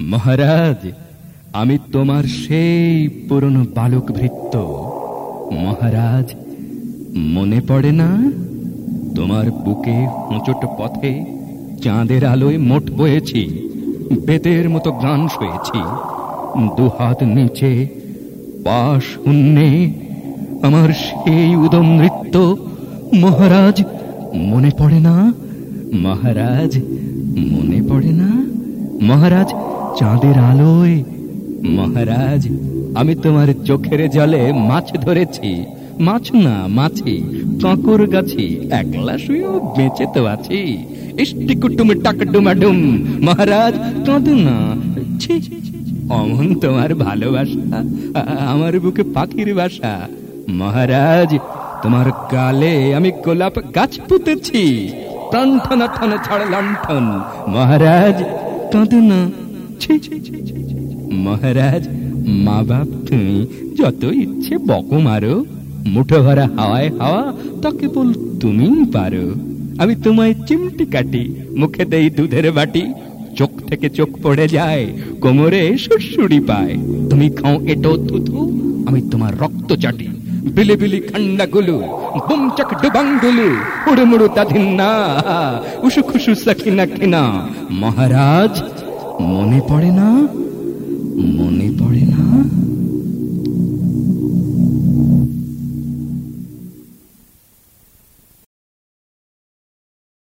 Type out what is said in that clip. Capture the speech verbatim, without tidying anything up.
মহারাজ, আমি তোমার সেই পুরনো বালক ভৃত্য। মহারাজ, মনে পড়ে না তোমার বুকে হোঁচট পথে চাঁদের আলোয় মোট বয়েছি, বেতের মতো গান শুয়েছি, দুহাত নিচে পা শূন্যে আমার সেই উদম নৃত্য। মহারাজ, মনে পড়ে না? মহারাজ, মনে পড়ে না? মহারাজ, চাঁদের আলোয় মহারাজ, আমি তোমার চোখের জলে মাছ ধরেছি। মাছ না, মাছি, কাঁকর গাছি, একলা শুয়েও বেঁচে তো আছি। ইষ্টি কুটুম টাকডুমাডুম। মহারাজ, কাঁদো না। ছি, অমন তোমার ভালোবাসা, আমার বুকে পাখির বাসা। মহারাজ, তোমার গালে আমি গোলাপ গাছ পুঁতেছি, টনটনা টন ছাড় লণ্ঠন। মহারাজ, কাঁদো না। ছি, মহারাজ, মা বাপ তুমি যত ইচ্ছে বকো মারো, মুঠো ভরা হাওয়ায় হাওয়া তা কেবল তুমি পারো। আমি তোমায় চিমটি কাটি, মুখে দেই দুধের বাটি, চোখ থেকে চোখ পড়ে যায়, কোমরে সুরসুরি পায়। তুমি খাও এটো থুথু, আমি তোমার রক্ত চাটি, বিলি বিলি খান্ডা গুলু, বুমচক ডুবাঙ্গুলু, উড়ুমুড়ু তাধিন্না, উসু খুশু সাকিনা কিনা। মহারাজ, মনে পড়ে না? মনে পড়ে না?